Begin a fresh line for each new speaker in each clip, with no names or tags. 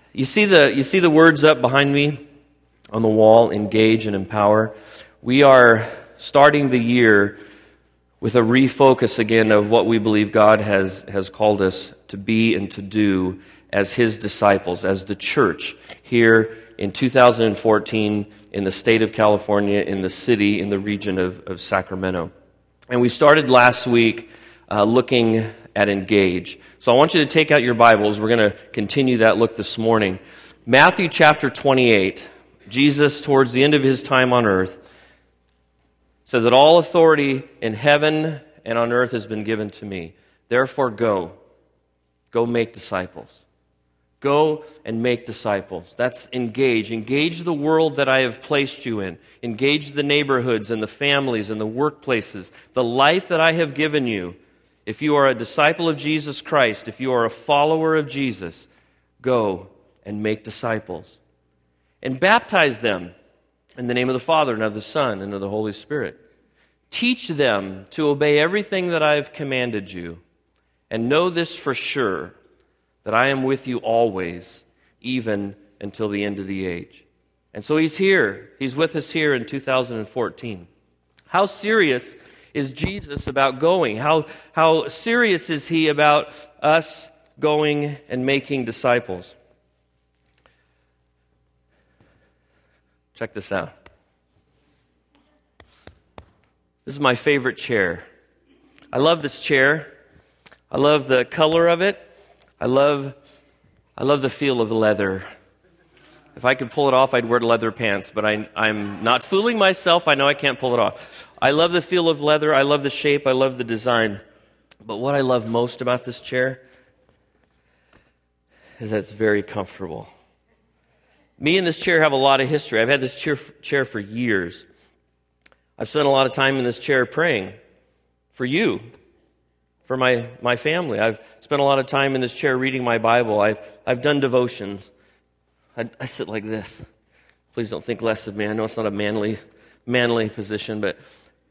You see the words up behind me on the wall, engage and empower. We are starting the year with a refocus again of what we believe God has called us to be and to do as His disciples, as the church here in 2014 in the state of California, in the city, in the region of Sacramento. And we started last week looking at engage. So I want you to take out your Bibles. We're going to continue that look this morning. Matthew chapter 28, Jesus, towards the end of His time on earth, said that all authority in heaven and on earth has been given to me. Therefore go make disciples. Go and make disciples. That's engage. Engage the world that I have placed you in. Engage the neighborhoods and the families and the workplaces. The life that I have given you. If you are a disciple of Jesus Christ, if you are a follower of Jesus, go and make disciples. And baptize them in the name of the Father and of the Son and of the Holy Spirit. Teach them to obey everything that I have commanded you. And know this for sure, that I am with you always, even until the end of the age. And so He's here. He's with us here in 2014. How serious is Jesus about going? How serious is He about us going and making disciples? Check this out. This is my favorite chair. I love this chair. I love the color of it. I love the feel of the leather. If I could pull it off, I'd wear leather pants, but I'm not fooling myself. I know I can't pull it off. I love the feel of leather. I love the shape. I love the design. But what I love most about this chair is that it's very comfortable. Me and this chair have a lot of history. I've had this chair for years. I've spent a lot of time in this chair praying for you, for my family. I've spent a lot of time in this chair reading my Bible. I've done devotions. I sit like this. Please don't think less of me. I know it's not a manly position, but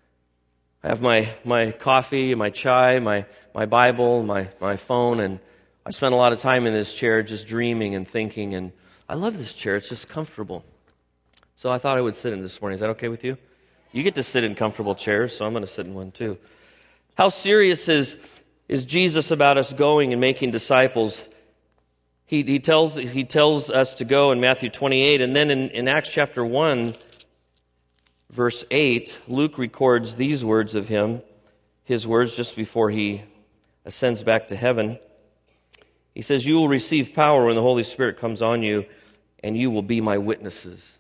I have my coffee, my chai, my Bible, my phone, and I spent a lot of time in this chair just dreaming and thinking, and I love this chair. It's just comfortable. So I thought I would sit in this morning. Is that okay with you? You get to sit in comfortable chairs, so I'm going to sit in one too. How serious is Jesus about us going and making disciples? He tells us to go in Matthew 28, and then in Acts chapter 1, verse 8, Luke records these words of him, his words just before he ascends back to heaven. He says, "You will receive power when the Holy Spirit comes on you, and you will be my witnesses."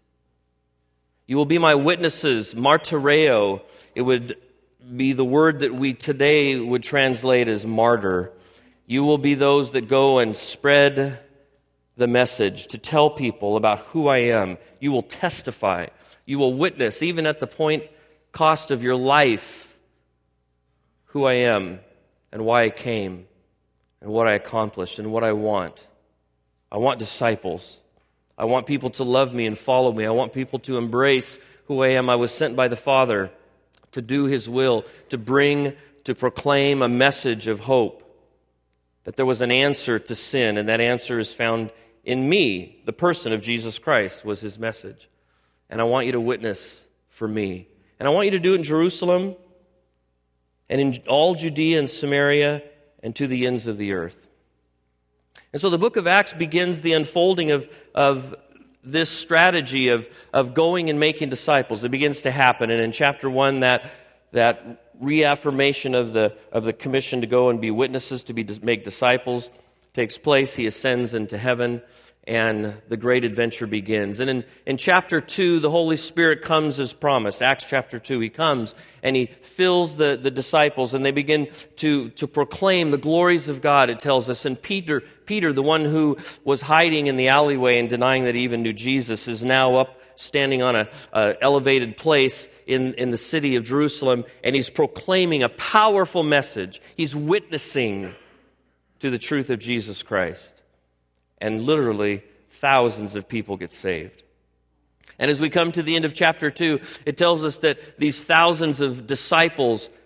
You will be my witnesses, martyreo. It would be the word that we today would translate as martyr. You will be those that go and spread the message, to tell people about who I am. You will testify. You will witness, even at the cost of your life, who I am and why I came and what I accomplished and what I want. I want disciples. I want people to love me and follow me. I want people to embrace who I am. I was sent by the Father to do His will, to proclaim a message of hope, that there was an answer to sin, and that answer is found in me. The person of Jesus Christ was His message. And I want you to witness for me. And I want you to do it in Jerusalem and in all Judea and Samaria and to the ends of the earth. And so the book of Acts begins the unfolding of this strategy of going and making disciples. It begins to happen. And in chapter 1, that reaffirmation of the commission to go and be witnesses, to make disciples, takes place. He ascends into heaven, and the great adventure begins. And in chapter 2, the Holy Spirit comes as promised. Acts chapter 2, He comes and He fills the disciples, and they begin to proclaim the glories of God, it tells us. And Peter, the one who was hiding in the alleyway and denying that he even knew Jesus, is now up standing on a elevated place in the city of Jerusalem, and he's proclaiming a powerful message. He's witnessing to the truth of Jesus Christ. And literally, thousands of people get saved. And as we come to the end of chapter 2, it tells us that these thousands of disciples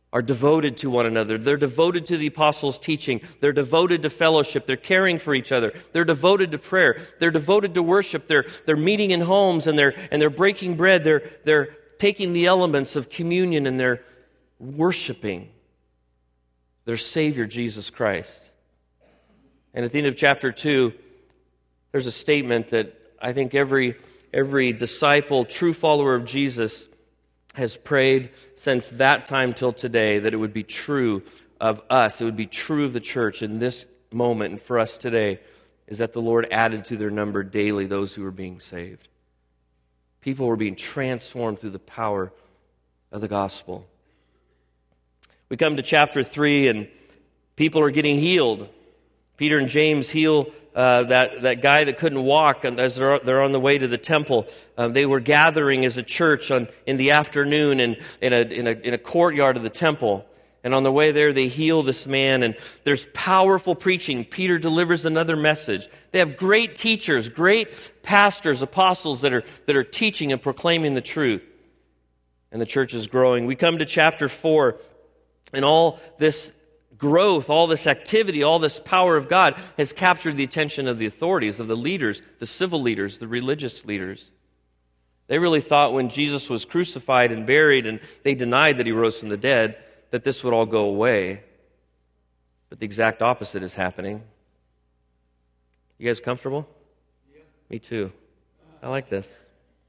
are devoted to one another. They're devoted to the apostles' teaching. They're devoted to fellowship. They're caring for each other. They're devoted to prayer. They're devoted to worship. They're meeting in homes, and they're breaking bread. They're taking the elements of communion, and they're worshiping their Savior, Jesus Christ. And at the end of chapter 2, there's a statement that I think every disciple, true follower of Jesus, has prayed since that time till today, that it would be true of us, it would be true of the church in this moment and for us today, is that the Lord added to their number daily those who were being saved. People were being transformed through the power of the gospel. We come to chapter 3, and people are getting healed. Peter and James heal that guy that couldn't walk as they're on the way to the temple. They were gathering as a church in the afternoon in a courtyard of the temple. And on the way there, they heal this man, and there's powerful preaching. Peter delivers another message. They have great teachers, great pastors, apostles that are teaching and proclaiming the truth. And the church is growing. We come to chapter 4, and all this growth, all this activity, all this power of God has captured the attention of the authorities, of the leaders, the civil leaders, the religious leaders. They really thought when Jesus was crucified and buried, and they denied that he rose from the dead, that this would all go away. But the exact opposite is happening. You guys comfortable? Yeah. Me too. I like this.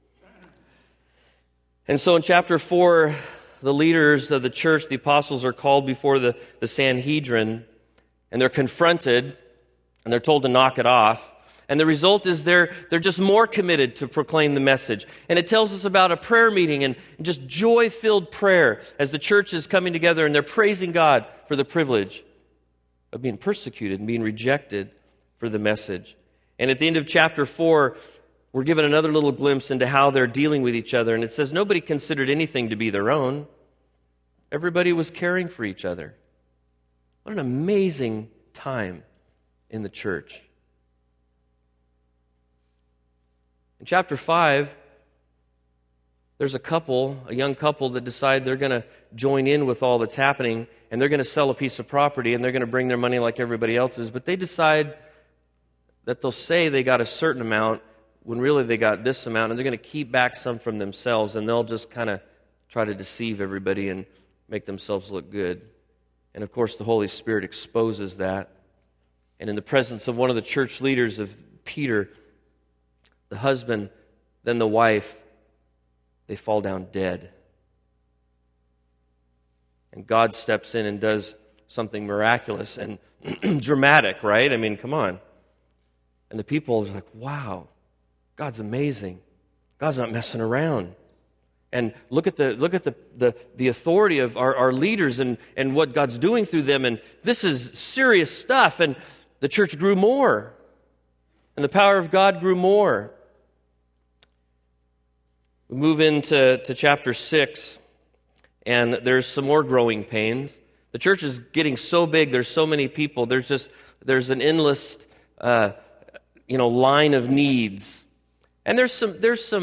And so in chapter 4, the leaders of the church, the apostles, are called before the Sanhedrin, and they're confronted, and they're told to knock it off. And the result is they're just more committed to proclaim the message. And it tells us about a prayer meeting and just joy-filled prayer as the church is coming together, and they're praising God for the privilege of being persecuted and being rejected for the message. And at the end of chapter 4, we're given another little glimpse into how they're dealing with each other. And it says nobody considered anything to be their own. Everybody was caring for each other. What an amazing time in the church. In chapter 5, there's a young couple that decide they're going to join in with all that's happening, and they're going to sell a piece of property, and they're going to bring their money like everybody else's. But they decide that they'll say they got a certain amount when really they got this amount, and they're going to keep back some from themselves, and they'll just kind of try to deceive everybody and make themselves look good. And of course, the Holy Spirit exposes that. And in the presence of one of the church leaders, of Peter, the husband, then the wife, they fall down dead. And God steps in and does something miraculous and dramatic, right? I mean, come on. And the people are like, wow, God's amazing. God's not messing around. And look at the authority of our leaders and what God's doing through them. And this is serious stuff. And the church grew more. And the power of God grew more. We move into chapter 6, and there's some more growing pains. The church is getting so big. There's so many people. There's an endless line of needs. And there's some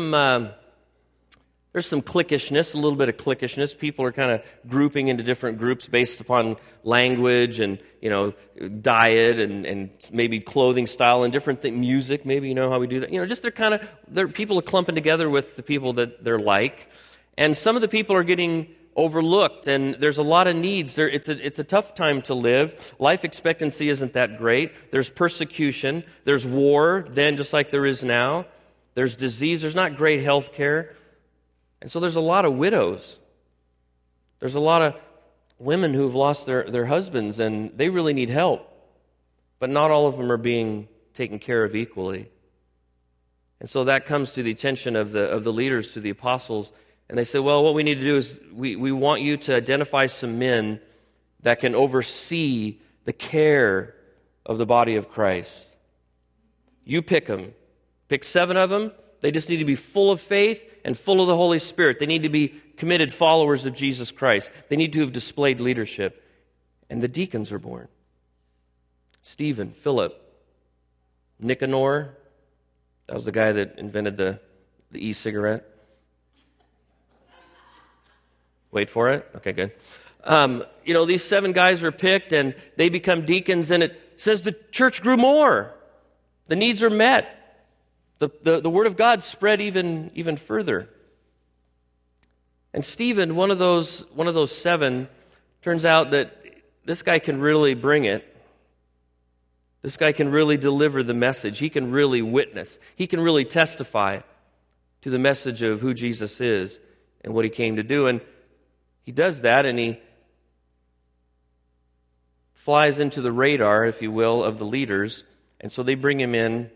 cliquishness, a little bit of cliquishness. People are kind of grouping into different groups based upon language and, diet and maybe clothing style and different music. Maybe you know how we do that. Just people are clumping together with the people that they're like. And some of the people are getting overlooked, and there's a lot of needs. It's a tough time to live. Life expectancy isn't that great. There's persecution. There's war, then just like there is now. There's disease. There's not great health care. And so there's a lot of widows. There's a lot of women who've lost their husbands, and they really need help. But not all of them are being taken care of equally. And so that comes to the attention of the leaders, to the apostles. And they say, well, what we need to do is we want you to identify some men that can oversee the care of the body of Christ. You pick them. Pick 7 of them. They just need to be full of faith and full of the Holy Spirit. They need to be committed followers of Jesus Christ. They need to have displayed leadership. And the deacons are born. Stephen, Philip, Nicanor. That was the guy that invented the e-cigarette. Wait for it. Okay, good. These 7 guys are picked and they become deacons, and it says the church grew more. The needs are met. The word of God spread even further. And Stephen, one of those 7, turns out that this guy can really bring it. This guy can really deliver the message. He can really witness. He can really testify to the message of who Jesus is and what he came to do. And he does that, and he flies into the radar, if you will, of the leaders. And so they bring him in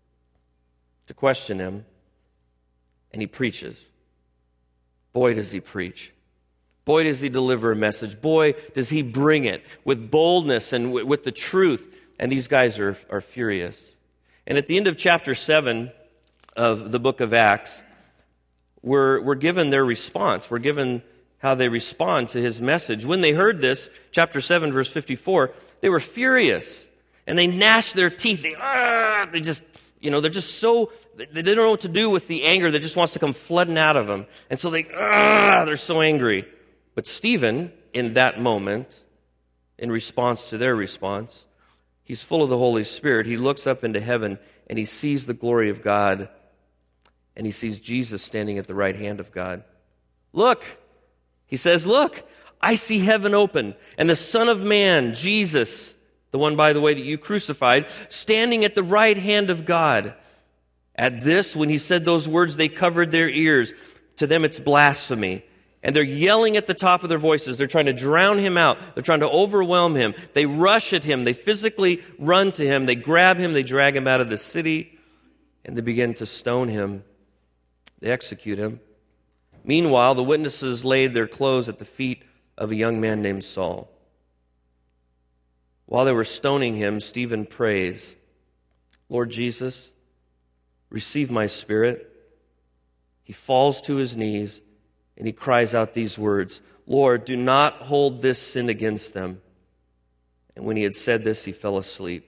to question him, and he preaches. Boy, does he preach. Boy, does he deliver a message. Boy, does he bring it with boldness and with the truth. And these guys are furious. And at the end of chapter 7 of the book of Acts, we're given their response. We're given how they respond to his message. When they heard this, chapter 7, verse 54, they were furious. And they gnashed their teeth. They just, they're just so, they don't know what to do with the anger that just wants to come flooding out of them. And so they're so angry. But Stephen, in that moment, in response to their response, he's full of the Holy Spirit. He looks up into heaven and he sees the glory of God, and he sees Jesus standing at the right hand of God. Look, he says, look, I see heaven open, and the Son of Man, Jesus, the one, by the way, that you crucified, standing at the right hand of God. At this, when he said those words, they covered their ears. To them, it's blasphemy. And they're yelling at the top of their voices. They're trying to drown him out. They're trying to overwhelm him. They rush at him. They physically run to him. They grab him. They drag him out of the city. And they begin to stone him. They execute him. Meanwhile, the witnesses laid their clothes at the feet of a young man named Saul. While they were stoning him, Stephen prays, Lord Jesus, receive my spirit. He falls to his knees. And he cries out these words, Lord, do not hold this sin against them. And when he had said this, he fell asleep.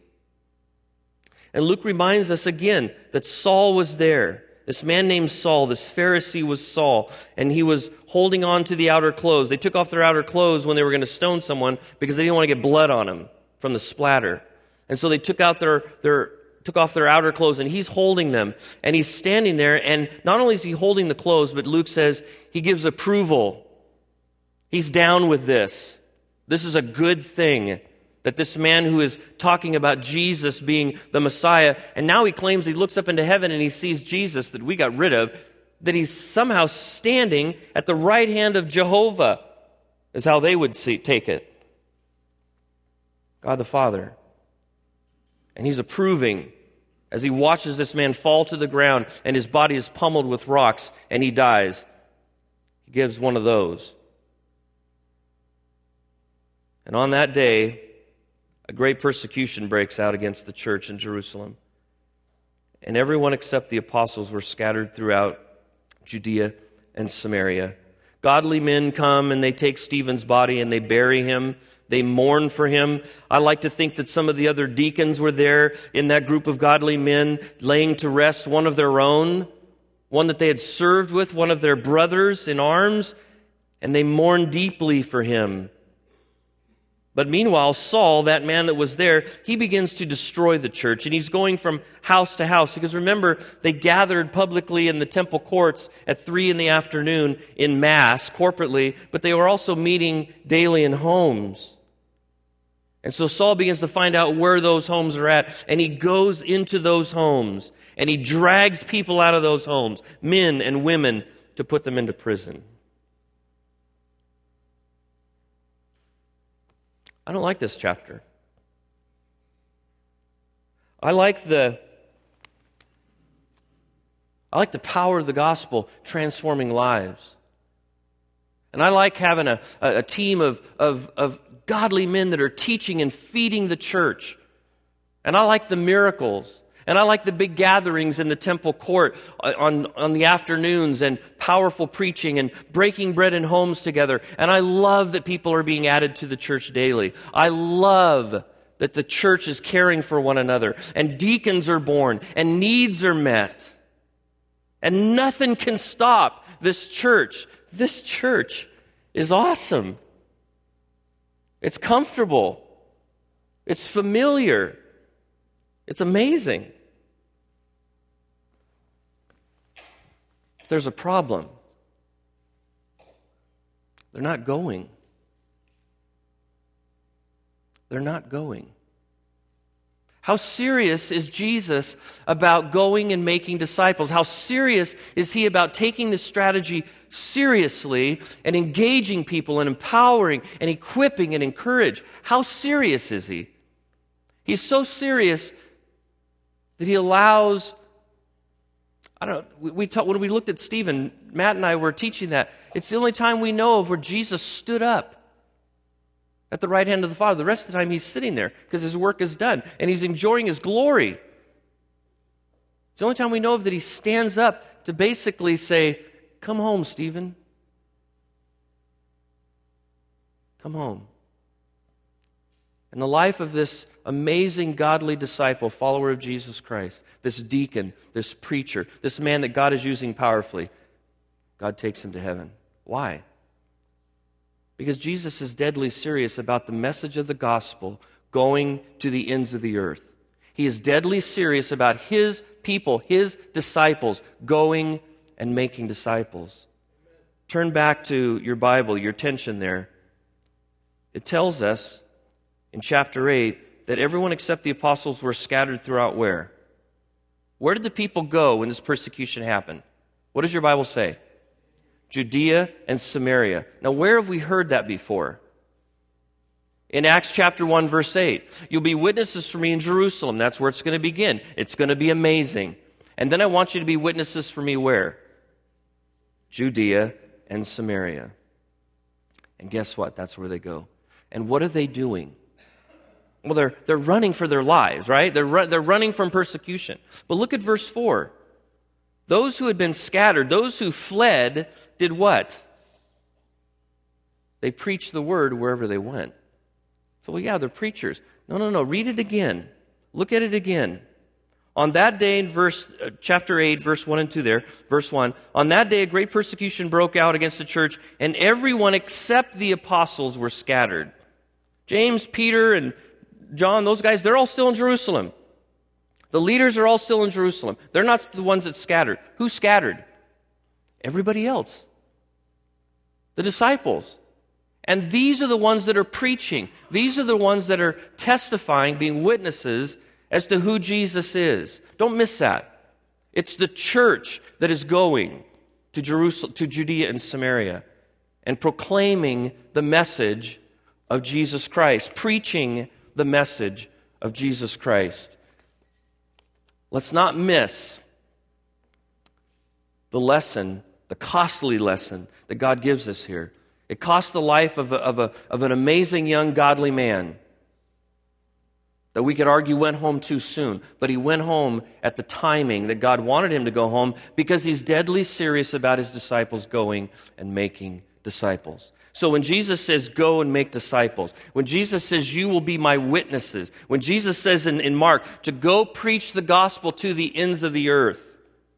And Luke reminds us again that Saul was there. This man named Saul, this Pharisee was Saul, and he was holding on to the outer clothes. They took off their outer clothes when they were going to stone someone because they didn't want to get blood on him from the splatter. And so they took off their outer clothes, and he's holding them. And he's standing there, and not only is he holding the clothes, but Luke says he gives approval. He's down with this. This is a good thing, that this man who is talking about Jesus being the Messiah, and now he claims he looks up into heaven and he sees Jesus that we got rid of, that he's somehow standing at the right hand of Jehovah, is how they would take it. God the Father. And he's approving as he watches this man fall to the ground and his body is pummeled with rocks and he dies. He gives one of those. And on that day, a great persecution breaks out against the church in Jerusalem. And everyone except the apostles were scattered throughout Judea and Samaria. Godly men come and they take Stephen's body and they bury him. They mourn for him. I like to think that some of the other deacons were there in that group of godly men, laying to rest one of their own, one that they had served with, one of their brothers in arms, and they mourn deeply for him. But meanwhile, Saul, that man that was there, he begins to destroy the church, and he's going from house to house. Because remember, they gathered publicly in the temple courts at 3 p.m. in mass, corporately, but they were also meeting daily in homes. And so Saul begins to find out where those homes are at, and he goes into those homes, and he drags people out of those homes, men and women, to put them into prison. I don't like this chapter. I like the power of the gospel transforming lives. And I like having a team of godly men that are teaching and feeding the church. And I like the miracles. And I like the big gatherings in the temple court on the afternoons and powerful preaching and breaking bread in homes together. And I love that people are being added to the church daily. I love that the church is caring for one another and deacons are born and needs are met. And nothing can stop this church. This church is awesome. It's comfortable. It's familiar. It's amazing. There's a problem. They're not going. They're not going. How serious is Jesus about going and making disciples? How serious is he about taking this strategy seriously and engaging people and empowering and equipping and encouraging? How serious is he? He's so serious that he allows, when we looked at Stephen, Matt and I were teaching that. It's the only time we know of where Jesus stood up at the right hand of the Father. The rest of the time he's sitting there because his work is done and he's enjoying his glory. It's the only time we know of that he stands up to basically say, "Come home, Stephen. Come home." And the life of this amazing godly disciple, follower of Jesus Christ, this deacon, this preacher, this man that God is using powerfully, God takes him to heaven. Why? Because Jesus is deadly serious about the message of the gospel going to the ends of the earth. He is deadly serious about his people, his disciples, going and making disciples. Turn back to your Bible, your attention there. It tells us in chapter 8 that everyone except the apostles were scattered throughout where? Where did the people go when this persecution happened? What does your Bible say? Judea and Samaria. Now, where have we heard that before? In Acts chapter 1, verse 8. You'll be witnesses for me in Jerusalem. That's where it's going to begin. It's going to be amazing. And then I want you to be witnesses for me where? Judea and Samaria. And guess what? That's where they go. And what are they doing? Well, they're running for their lives, right? They're running from persecution. But look at verse 4. Those who had been scattered, those who fled, did what? They preached the word wherever they went. So, well, yeah, they're preachers. No. Read it again. Look at it again. On that day, in chapter 8, verse 1 and 2 there, verse 1, on that day a great persecution broke out against the church, and everyone except the apostles were scattered. James, Peter, and John, those guys, they're all still in Jerusalem. The leaders are all still in Jerusalem. They're not the ones that scattered. Who scattered? Everybody else. The disciples. And these are the ones that are preaching. These are the ones that are testifying, being witnesses as to who Jesus is. Don't miss that. It's the church that is going to Jerusalem, to Judea and Samaria, and proclaiming the message of Jesus Christ, preaching the message of Jesus Christ. Let's not miss the lesson, the costly lesson that God gives us here. It cost the life of an amazing young godly man that we could argue went home too soon. But he went home at the timing that God wanted him to go home because he's deadly serious about his disciples going and making disciples. So when Jesus says, go and make disciples, when Jesus says, you will be my witnesses, when Jesus says in Mark to go preach the gospel to the ends of the earth,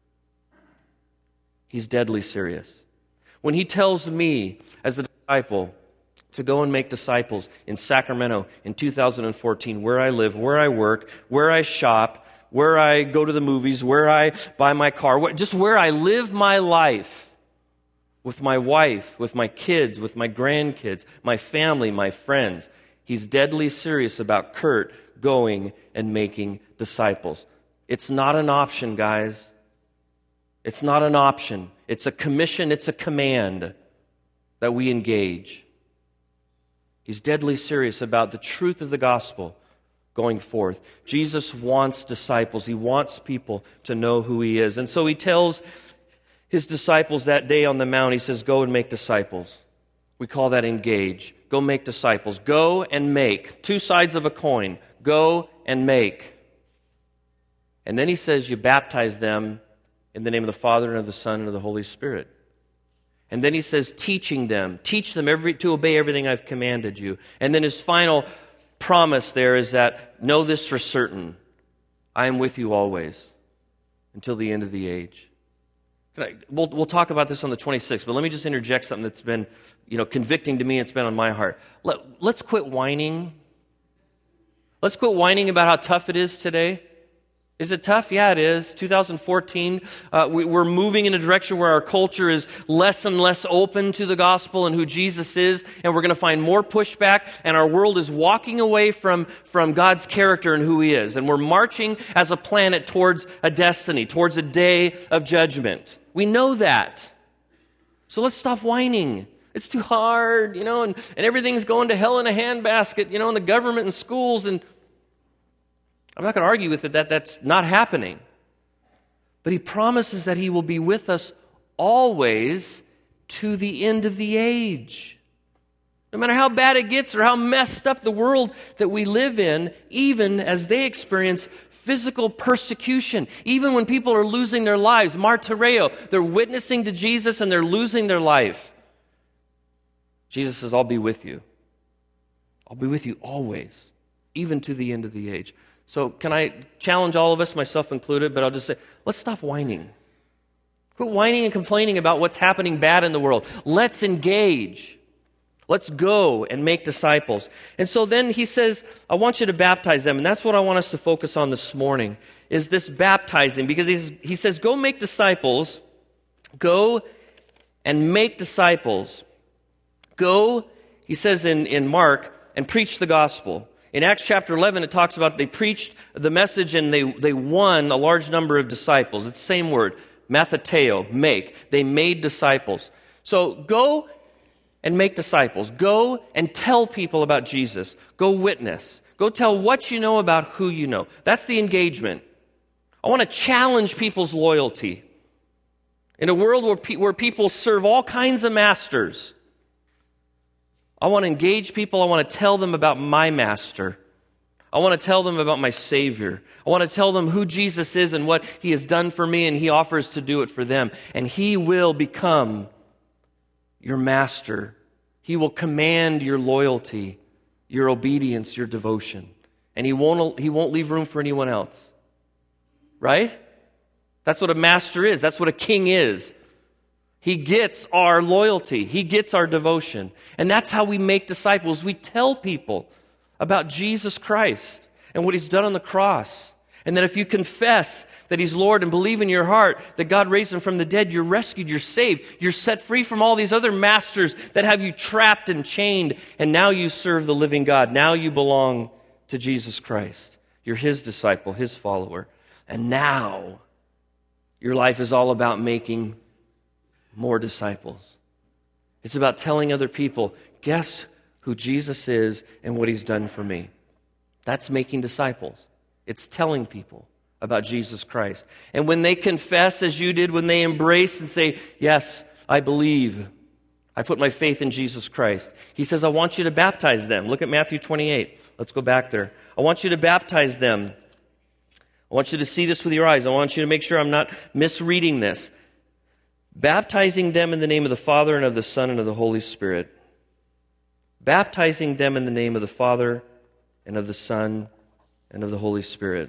he's deadly serious. When he tells me as a disciple to go and make disciples in Sacramento in 2014, where I live, where I work, where I shop, where I go to the movies, where I buy my car, just where I live my life, with my wife, with my kids, with my grandkids, my family, my friends. He's deadly serious about Kurt going and making disciples. It's not an option, guys. It's not an option. It's a commission, it's a command that we engage. He's deadly serious about the truth of the gospel going forth. Jesus wants disciples. He wants people to know who he is. And so he tells his disciples that day on the mount, he says, go and make disciples. We call that engage. Go make disciples. Go and make. Two sides of a coin. Go and make. And then he says, you baptize them in the name of the Father and of the Son and of the Holy Spirit. And then he says, teaching them. Teach them to obey everything I've commanded you. And then his final promise there is that, know this for certain. I am with you always until the end of the age. We'll talk about this on the 26th, but let me just interject something that's been, convicting to me. It's been on my heart. Let's quit whining. Let's quit whining about how tough it is today. Is it tough? Yeah, it is. 2014, we're moving in a direction where our culture is less and less open to the gospel and who Jesus is, and we're going to find more pushback, and our world is walking away from God's character and who He is. And we're marching as a planet towards a destiny, towards a day of judgment. We know that. So let's stop whining. It's too hard, and everything's going to hell in a handbasket, in the government and schools, and I'm not going to argue with it that that's not happening. But He promises that He will be with us always to the end of the age. No matter how bad it gets or how messed up the world that we live in, even as they experience physical persecution, even when people are losing their lives, martyreo, they're witnessing to Jesus and they're losing their life. Jesus says, I'll be with you. I'll be with you always, even to the end of the age. So can I challenge all of us, myself included, but I'll just say, let's stop whining. Quit whining and complaining about what's happening bad in the world. Let's engage. Let's go and make disciples. And so then He says, I want you to baptize them. And that's what I want us to focus on this morning, is this baptizing. Because He says, go make disciples. Go and make disciples. Go, He says in Mark, and preach the gospel. In Acts chapter 11, it talks about they preached the message and they won a large number of disciples. It's the same word, matheteo, make. They made disciples. So go and make disciples. Go and tell people about Jesus. Go witness. Go tell what you know about who you know. That's the engagement. I want to challenge people's loyalty. In a world where people serve all kinds of masters, I want to engage people. I want to tell them about my master. I want to tell them about my Savior. I want to tell them who Jesus is and what He has done for me, and He offers to do it for them. And He will become your master. He will command your loyalty, your obedience, your devotion. And He won't leave room for anyone else. Right? That's what a master is. That's what a king is. He gets our loyalty. He gets our devotion. And that's how we make disciples. We tell people about Jesus Christ and what He's done on the cross. And that if you confess that He's Lord and believe in your heart that God raised Him from the dead, you're rescued, you're saved, you're set free from all these other masters that have you trapped and chained, and now you serve the living God. Now you belong to Jesus Christ. You're His disciple, His follower. And now your life is all about making more disciples. It's about telling other people, guess who Jesus is and what He's done for me. That's making disciples. It's telling people about Jesus Christ. And when they confess, as you did, when they embrace and say, yes, I believe, I put my faith in Jesus Christ, He says, I want you to baptize them. Look at Matthew 28. Let's go back there. I want you to baptize them. I want you to see this with your eyes. I want you to make sure I'm not misreading this. Baptizing them in the name of the Father and of the Son and of the Holy Spirit. Baptizing them in the name of the Father and of the Son and of the Holy Spirit.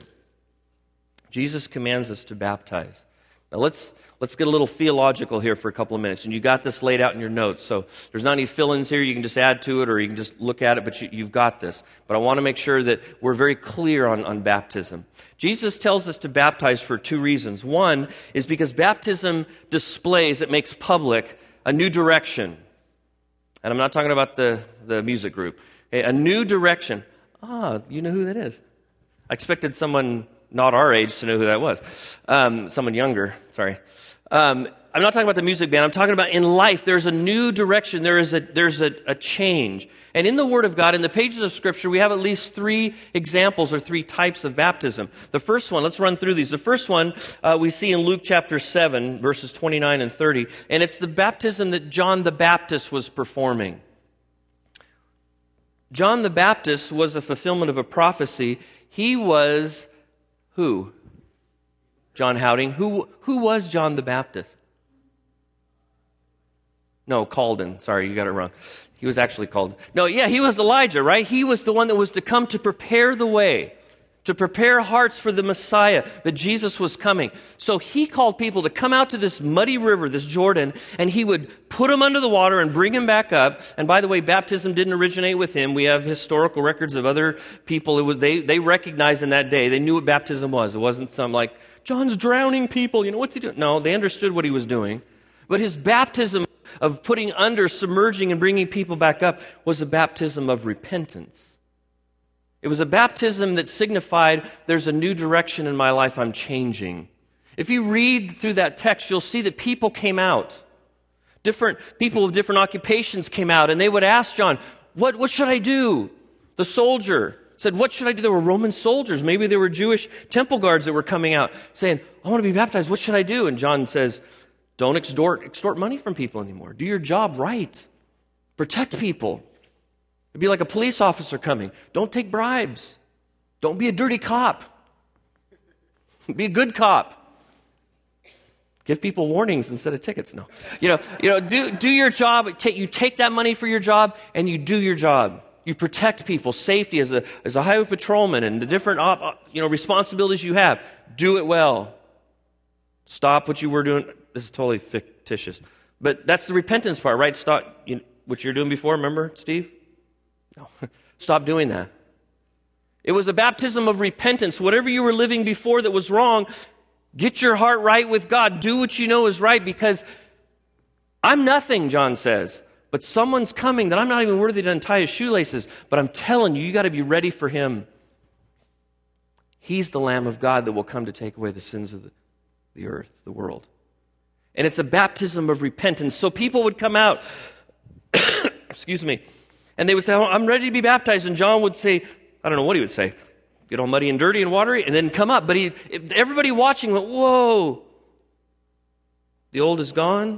Jesus commands us to baptize. Now let's get a little theological here for a couple of minutes. And you got this laid out in your notes. So there's not any fill-ins here. You can just add to it or you can just look at it, but you've got this. But I want to make sure that we're very clear on baptism. Jesus tells us to baptize for two reasons. One is because baptism displays, it makes public, a new direction. And I'm not talking about the music group. Okay, a new direction. You know who that is. I expected someone not our age to know who that was. Someone younger, sorry. I'm not talking about the music band. I'm talking about in life, there's a new direction. There's a change. And in the Word of God, in the pages of Scripture, we have at least three examples or three types of baptism. The first one, let's run through these. The first one we see in Luke chapter 7, verses 29 and 30. And it's the baptism that John the Baptist was performing. John the Baptist was a fulfillment of a prophecy. He was who? John Houting. Who was John the Baptist? No, Calden. Sorry, you got it wrong. He was actually called. No, yeah, he was Elijah, right? He was the one that was to come to prepare the way, to prepare hearts for the Messiah, that Jesus was coming. So he called people to come out to this muddy river, this Jordan, and he would put them under the water and bring them back up. And by the way, baptism didn't originate with him. We have historical records of other people. They recognized in that day, they knew what baptism was. It wasn't some like, John's drowning people, what's he doing? No, they understood what he was doing. But his baptism of putting under, submerging, and bringing people back up was a baptism of repentance. It was a baptism that signified there's a new direction in my life, I'm changing. If you read through that text, you'll see that people came out. Different people of different occupations came out, and they would ask John, what should I do? The soldier said, what should I do? There were Roman soldiers. Maybe there were Jewish temple guards that were coming out saying, I want to be baptized. What should I do? And John says, don't extort money from people anymore. Do your job right. Protect people. It'd be like a police officer coming. Don't take bribes. Don't be a dirty cop. Be a good cop. Give people warnings instead of tickets. No. Do your job. You take that money for your job and you do your job. You protect people, safety as a highway patrolman and the different responsibilities you have. Do it well. Stop what you were doing. This is totally fictitious. But that's the repentance part, right? Stop what you're doing before, remember, Steve? No. Stop doing that. It was a baptism of repentance. Whatever you were living before that was wrong, get your heart right with God. Do what you know is right, because I'm nothing, John says. But someone's coming that I'm not even worthy to untie his shoelaces. But I'm telling you, you got to be ready for him. He's the Lamb of God that will come to take away the sins of the earth, the world. And it's a baptism of repentance. So people would come out, excuse me, and they would say, I'm ready to be baptized. And John would say, I don't know what he would say, get all muddy and dirty and watery, and then come up. But everybody watching went, whoa, the old is gone.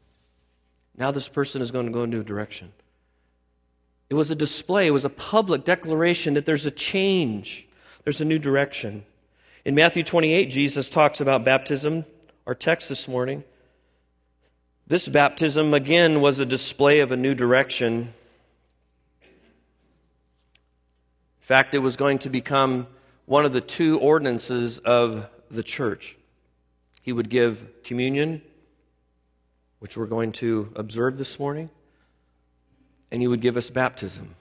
Now this person is going to go in a new direction. It was a display. It was a public declaration that there's a change. There's a new direction. In Matthew 28, Jesus talks about baptism, our text this morning. This baptism, again, was a display of a new direction. In fact, it was going to become one of the two ordinances of the church. He would give communion, which we're going to observe this morning, and he would give us baptism.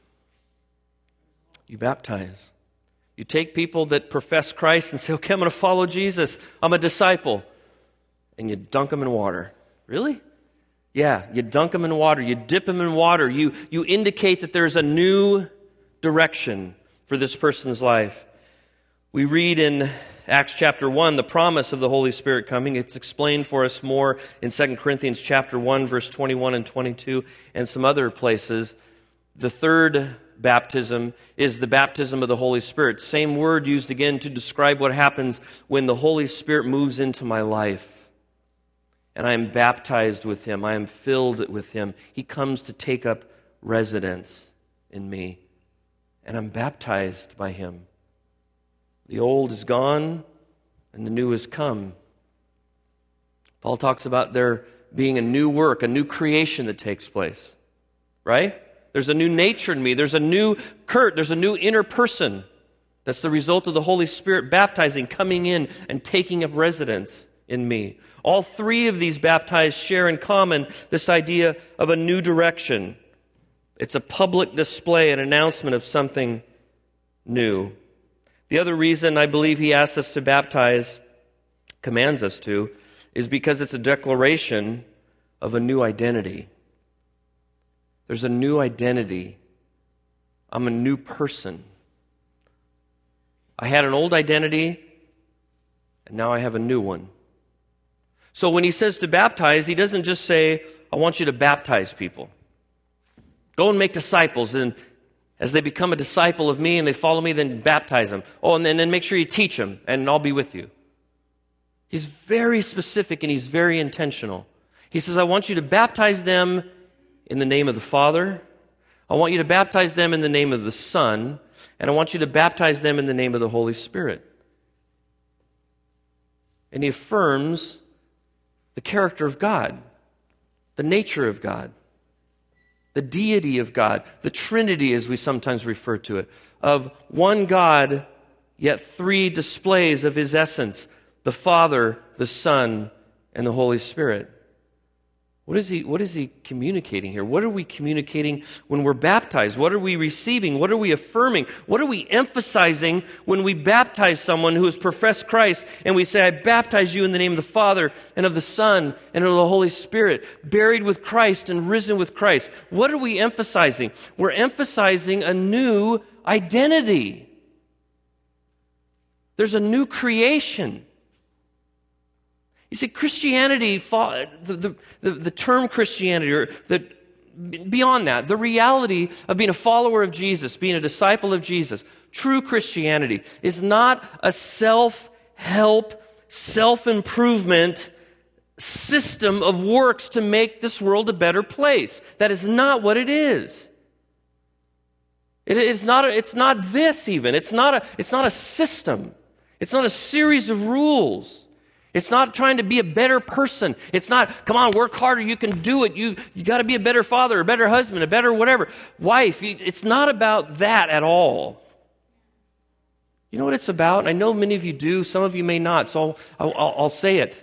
You baptize. You take people that profess Christ and say, okay, I'm going to follow Jesus. I'm a disciple. And you dunk them in water. Really? Yeah, you dunk them in water. You dip them in water. You indicate that there's a new direction for this person's life. We read in Acts chapter 1 the promise of the Holy Spirit coming. It's explained for us more in 2 Corinthians chapter 1, verse 21 and 22, and some other places. The third baptism is the baptism of the Holy Spirit. Same word used again to describe what happens when the Holy Spirit moves into my life. And I am baptized with him. I am filled with him. He comes to take up residence in me. And I'm baptized by him. The old is gone and the new has come. Paul talks about there being a new work, a new creation that takes place. Right? There's a new nature in me. There's a new Kurt. There's a new inner person. That's the result of the Holy Spirit baptizing, coming in and taking up residence in me. All three of these baptized share in common this idea of a new direction. It's a public display, an announcement of something new. The other reason I believe he asks us to baptize, commands us to, is because it's a declaration of a new identity. There's a new identity. I'm a new person. I had an old identity, and now I have a new one. So when he says to baptize, he doesn't just say, I want you to baptize people. Go and make disciples, and as they become a disciple of me and they follow me, then baptize them. Oh, and then make sure you teach them, and I'll be with you. He's very specific and he's very intentional. He says, I want you to baptize them in the name of the Father. I want you to baptize them in the name of the Son. And I want you to baptize them in the name of the Holy Spirit. And he affirms the character of God, the nature of God, the deity of God, the Trinity as we sometimes refer to it, of one God yet three displays of his essence: the Father, the Son, and the Holy Spirit. What is he communicating here? What are we communicating when we're baptized? What are we receiving? What are we affirming? What are we emphasizing when we baptize someone who has professed Christ and we say, I baptize you in the name of the Father and of the Son and of the Holy Spirit, buried with Christ and risen with Christ? What are we emphasizing? We're emphasizing a new identity. There's a new creation. You see, Christianity, the term Christianity, or beyond that, the reality of being a follower of Jesus, being a disciple of Jesus, true Christianity is not a self-help, self-improvement system of works to make this world a better place. That is not what it is. It's not this even. It's not a system. It's not a series of rules. It's not trying to be a better person. It's not, come on, work harder, you can do it. You got to be a better father, a better husband, a better whatever, wife. It's not about that at all. You know what it's about? I know many of you do, some of you may not, so I'll say it.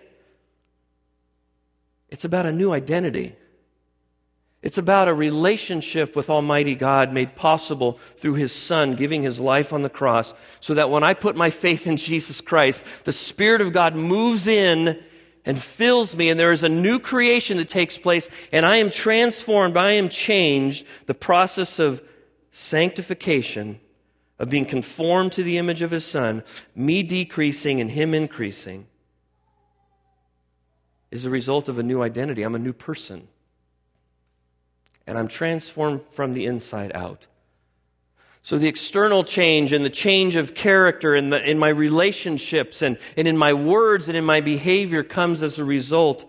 It's about a new identity. It's about a relationship with Almighty God made possible through His Son giving His life on the cross, so that when I put my faith in Jesus Christ, the Spirit of God moves in and fills me, and there is a new creation that takes place, and I am transformed, I am changed. The process of sanctification, of being conformed to the image of His Son, me decreasing and Him increasing, is a result of a new identity. I'm a new person. And I'm transformed from the inside out. So the external change and the change of character in my relationships and in my words and in my behavior comes as a result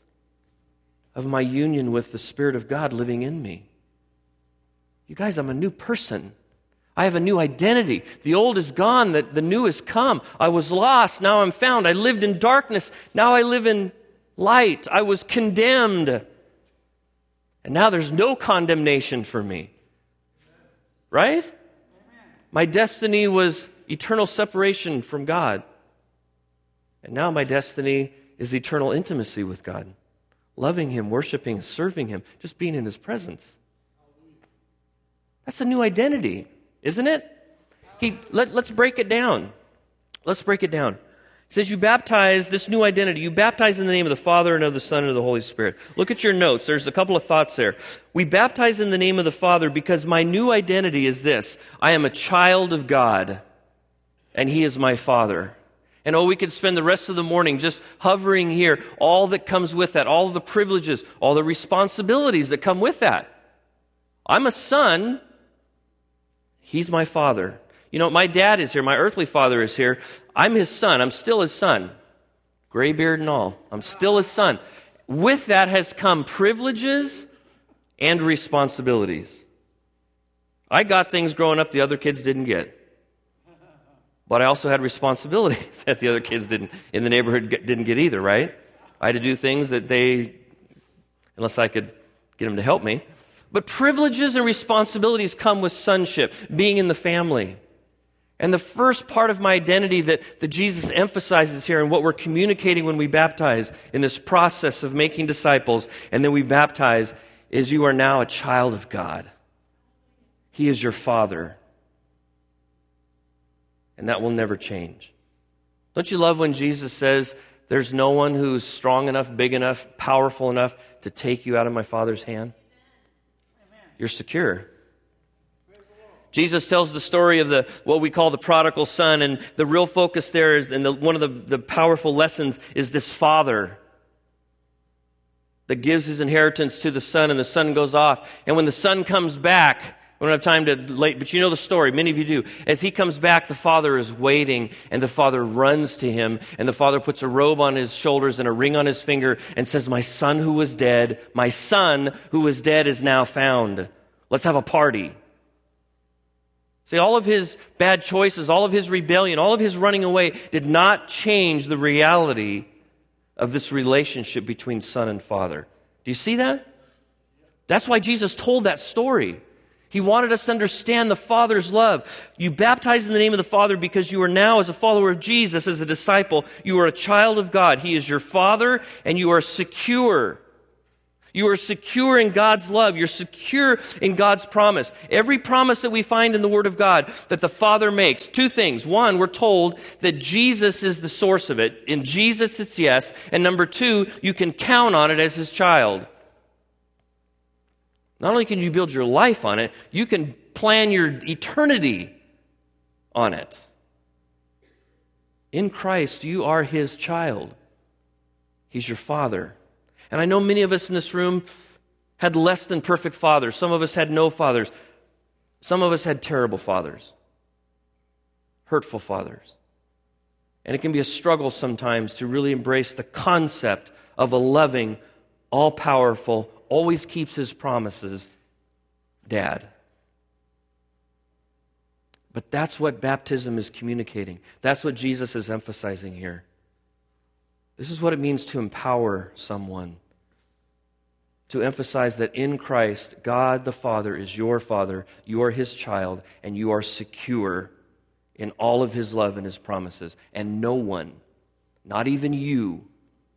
of my union with the Spirit of God living in me. You guys, I'm a new person. I have a new identity. The old is gone, the new has come. I was lost, now I'm found. I lived in darkness, now I live in light. I was condemned. And now there's no condemnation for me. Right? My destiny was eternal separation from God. And now my destiny is eternal intimacy with God. Loving Him, worshiping, serving Him, just being in His presence. That's a new identity, isn't it? Let's break it down. Let's break it down. It says you baptize this new identity. You baptize in the name of the Father and of the Son and of the Holy Spirit. Look at your notes. There's a couple of thoughts there. We baptize in the name of the Father because my new identity is this. I am a child of God, and He is my Father. And we could spend the rest of the morning just hovering here, all that comes with that, all the privileges, all the responsibilities that come with that. I'm a son. He's my Father. You know, my dad is here. My earthly father is here. I'm his son. I'm still his son. Gray beard and all. I'm still his son. With that has come privileges and responsibilities. I got things growing up the other kids didn't get. But I also had responsibilities that the other kids in the neighborhood didn't get either, right? I had to do things that they, unless I could get them to help me. But privileges and responsibilities come with sonship, being in the family. And the first part of my identity that Jesus emphasizes here and what we're communicating when we baptize in this process of making disciples and then we baptize is you are now a child of God. He is your Father. And that will never change. Don't you love when Jesus says, there's no one who's strong enough, big enough, powerful enough to take you out of my Father's hand? You're secure. Jesus tells the story of what we call the prodigal son, and the real focus there is, and one of the powerful lessons is this father that gives his inheritance to the son, and the son goes off. And when the son comes back, we don't have time to late, but you know the story. Many of you do. As he comes back, the father is waiting, and the father runs to him, and the father puts a robe on his shoulders and a ring on his finger and says, my son who was dead is now found. Let's have a party. See, all of his bad choices, all of his rebellion, all of his running away did not change the reality of this relationship between son and father. Do you see that? That's why Jesus told that story. He wanted us to understand the Father's love. You baptize in the name of the Father because you are now, as a follower of Jesus, as a disciple, you are a child of God. He is your Father, and you are secure. You are secure in God's love. You're secure in God's promise. Every promise that we find in the Word of God that the Father makes, two things. One, we're told that Jesus is the source of it. In Jesus, it's yes. And number two, you can count on it as His child. Not only can you build your life on it, you can plan your eternity on it. In Christ, you are His child. He's your Father. And I know many of us in this room had less than perfect fathers. Some of us had no fathers. Some of us had terrible fathers. Hurtful fathers. And it can be a struggle sometimes to really embrace the concept of a loving, all-powerful, always keeps His promises Dad. But that's what baptism is communicating. That's what Jesus is emphasizing here. This is what it means to empower someone. To emphasize that in Christ, God the Father is your Father, you are His child, and you are secure in all of His love and His promises. And no one, not even you,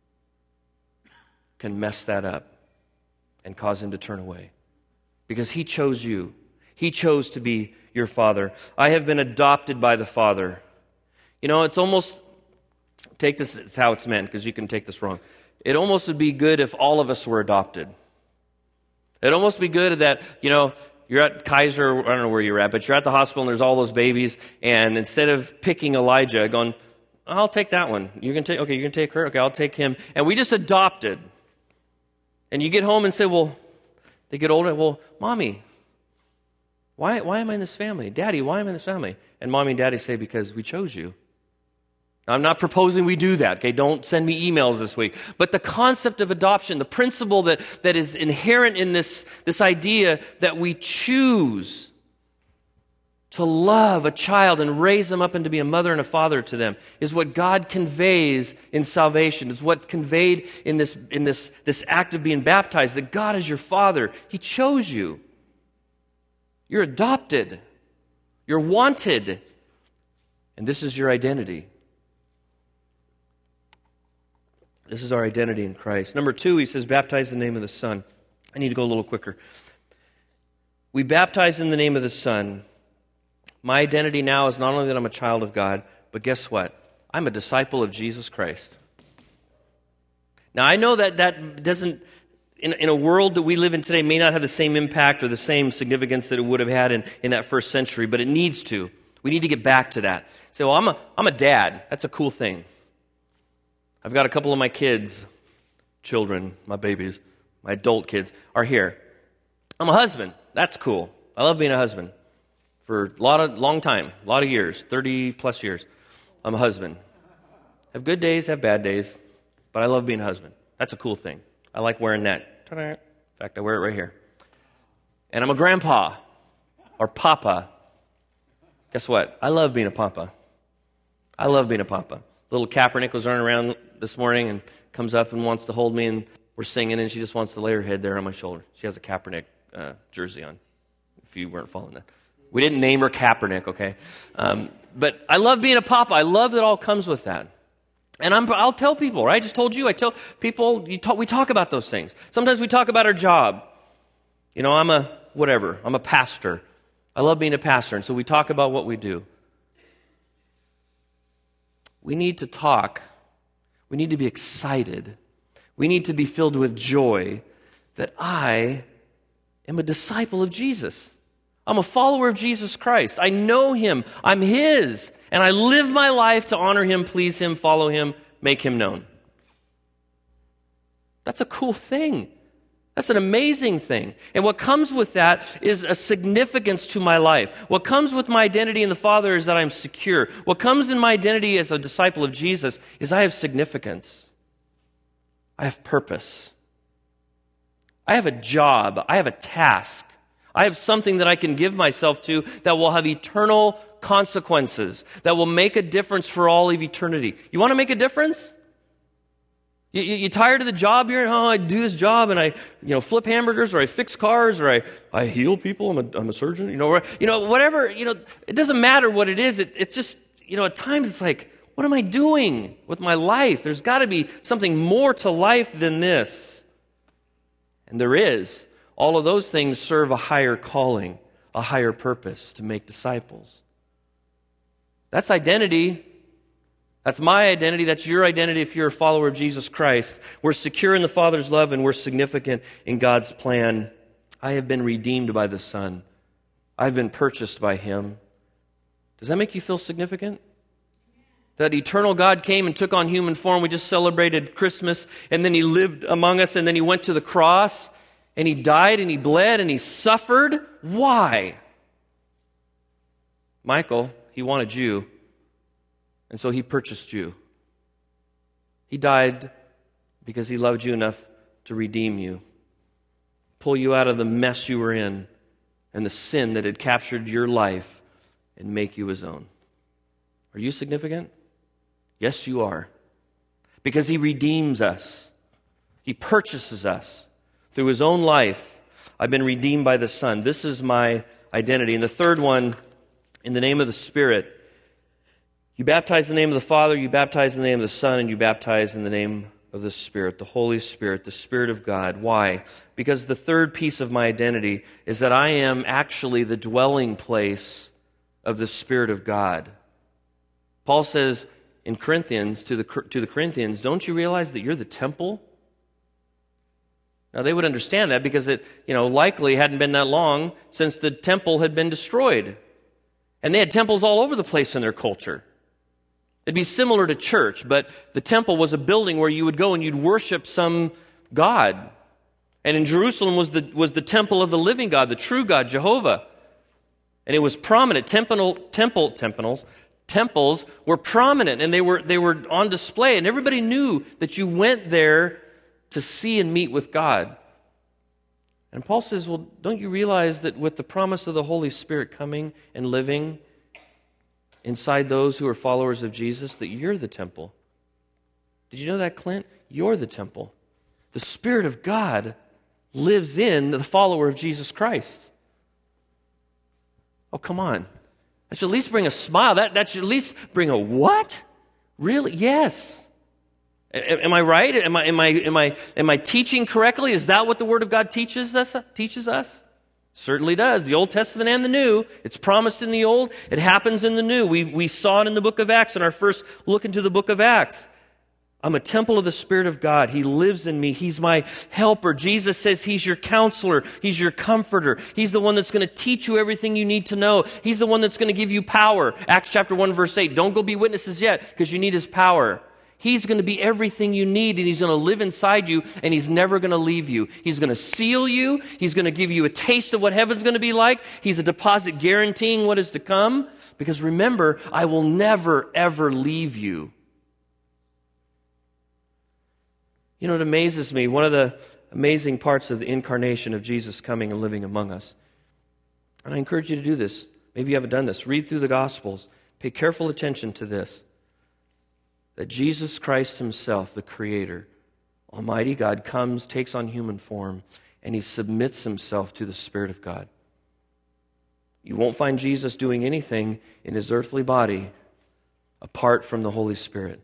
can mess that up and cause Him to turn away. Because He chose you. He chose to be your Father. I have been adopted by the Father. You know, it's almost, take this as how it's meant, because you can take this wrong. It almost would be good if all of us were adopted. It'd almost be good that, you know, you're at Kaiser, I don't know where you're at, but you're at the hospital and there's all those babies, and instead of picking Elijah, going, I'll take that one. You can take her? Okay, I'll take him. And we just adopted. And you get home and say, well, they get older, well, Mommy, why am I in this family? Daddy, why am I in this family? And Mommy and Daddy say, because we chose you. I'm not proposing we do that, okay? Don't send me emails this week. But the concept of adoption, the principle that is inherent in this idea that we choose to love a child and raise them up and to be a mother and a father to them is what God conveys in salvation. It's what's conveyed in this act of being baptized, that God is your Father. He chose you. You're adopted. You're wanted. And this is your identity. This is our identity in Christ. Number two, he says, baptize in the name of the Son. I need to go a little quicker. We baptize in the name of the Son. My identity now is not only that I'm a child of God, but guess what? I'm a disciple of Jesus Christ. Now, I know that doesn't, in a world that we live in today, may not have the same impact or the same significance that it would have had in that first century, but it needs to. We need to get back to that. Say, well, I'm a dad. That's a cool thing. I've got a couple of my children, my babies, my adult kids, are here. I'm a husband. That's cool. I love being a husband. For a long time, a lot of years, 30 plus years, I'm a husband. Have good days, have bad days, but I love being a husband. That's a cool thing. I like wearing that. Ta-da. In fact, I wear it right here. And I'm a grandpa, or papa. Guess what? I love being a papa. I love being a papa. Little Kaepernick was running around this morning and comes up and wants to hold me, and we're singing, and she just wants to lay her head there on my shoulder. She has a Kaepernick jersey on, if you weren't following that. We didn't name her Kaepernick, okay? But I love being a papa. I love that all comes with that. And I'll tell people, right? I just told you. I tell people, we talk about those things. Sometimes we talk about our job. You know, I'm a pastor. I love being a pastor, and so we talk about what we do. We need to talk. We need to be excited. We need to be filled with joy that I am a disciple of Jesus. I'm a follower of Jesus Christ. I know Him. I'm His. And I live my life to honor Him, please Him, follow Him, make Him known. That's a cool thing. That's an amazing thing. And what comes with that is a significance to my life. What comes with my identity in the Father is that I'm secure. What comes in my identity as a disciple of Jesus is I have significance. I have purpose. I have a job. I have a task. I have something that I can give myself to that will have eternal consequences, that will make a difference for all of eternity. You want to make a difference? You tired of the job you're in? Oh, I do this job and I flip hamburgers, or I fix cars, or I heal people. I'm a surgeon. Whatever. It doesn't matter what it is. It's just at times it's like, what am I doing with my life? There's got to be something more to life than this. And there is. All of those things serve a higher calling, a higher purpose, to make disciples. That's identity. That's my identity. That's your identity if you're a follower of Jesus Christ. We're secure in the Father's love and we're significant in God's plan. I have been redeemed by the Son. I've been purchased by Him. Does that make you feel significant? That eternal God came and took on human form. We just celebrated Christmas, and then He lived among us, and then He went to the cross, and He died, and He bled, and He suffered. Why? Michael, He wanted you, and so He purchased you. He died because He loved you enough to redeem you, pull you out of the mess you were in and the sin that had captured your life, and make you His own. Are you significant? Yes, you are. Because He redeems us. He purchases us through His own life. I've been redeemed by the Son. This is my identity. And the third one, in the name of the Spirit. You baptize in the name of the Father, you baptize in the name of the Son, and you baptize in the name of the Spirit, the Holy Spirit, the Spirit of God. Why? Because the third piece of my identity is that I am actually the dwelling place of the Spirit of God. Paul says in Corinthians, to the Corinthians, don't you realize that you're the temple? Now, they would understand that because it, likely hadn't been that long since the temple had been destroyed. And they had temples all over the place in their culture. It'd be similar to church, but the temple was a building where you would go and you'd worship some god. And in Jerusalem was the temple of the living God, the true God, Jehovah. And it was prominent. Temples were prominent, and they were on display, and everybody knew that you went there to see and meet with God. And Paul says, well, don't you realize that with the promise of the Holy Spirit coming and living inside those who are followers of Jesus, that you're the temple? Did you know that, Clint? You're the temple. The Spirit of God lives in the follower of Jesus Christ. Oh, come on. That should at least bring a smile. That should at least bring a what? Really? Yes. Am I right? Am I teaching correctly? Is that what the Word of God teaches us? Certainly does. The Old Testament and the New. It's promised in the Old. It happens in the New. We saw it in the book of Acts in our first look into the book of Acts. I'm a temple of the Spirit of God. He lives in me. He's my helper. Jesus says He's your counselor. He's your comforter. He's the one that's going to teach you everything you need to know. He's the one that's going to give you power. Acts chapter 1, verse 8. Don't go be witnesses yet because you need His power. He's going to be everything you need, and He's going to live inside you, and He's never going to leave you. He's going to seal you. He's going to give you a taste of what heaven's going to be like. He's a deposit guaranteeing what is to come. Because remember, I will never, ever leave you. You know, it amazes me, one of the amazing parts of the incarnation of Jesus coming and living among us. And I encourage you to do this. Maybe you haven't done this. Read through the Gospels. Pay careful attention to this. That Jesus Christ Himself, the Creator, Almighty God, comes, takes on human form, and He submits Himself to the Spirit of God. You won't find Jesus doing anything in His earthly body apart from the Holy Spirit.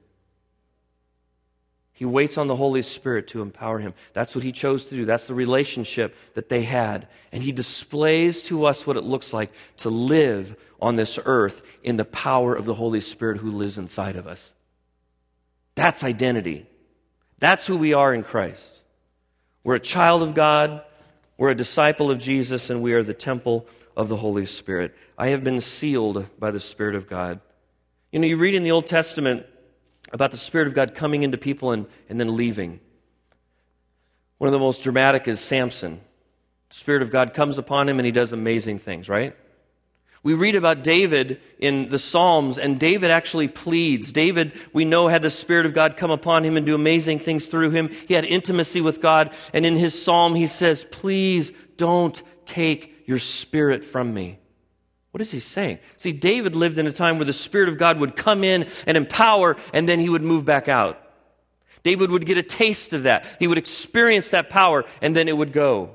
He waits on the Holy Spirit to empower Him. That's what He chose to do. That's the relationship that they had. And He displays to us what it looks like to live on this earth in the power of the Holy Spirit who lives inside of us. That's identity. That's who we are in Christ. We're a child of God, we're a disciple of Jesus, and we are the temple of the Holy Spirit. I have been sealed by the Spirit of God. You know, you read in the Old Testament about the Spirit of God coming into people and then leaving. One of the most dramatic is Samson. The Spirit of God comes upon him and he does amazing things, right? We read about David in the Psalms, and David actually pleads. David, we know, had the Spirit of God come upon him and do amazing things through him. He had intimacy with God, and in his psalm he says, please don't take your Spirit from me. What is he saying? See, David lived in a time where the Spirit of God would come in and empower, and then He would move back out. David would get a taste of that. He would experience that power, and then it would go.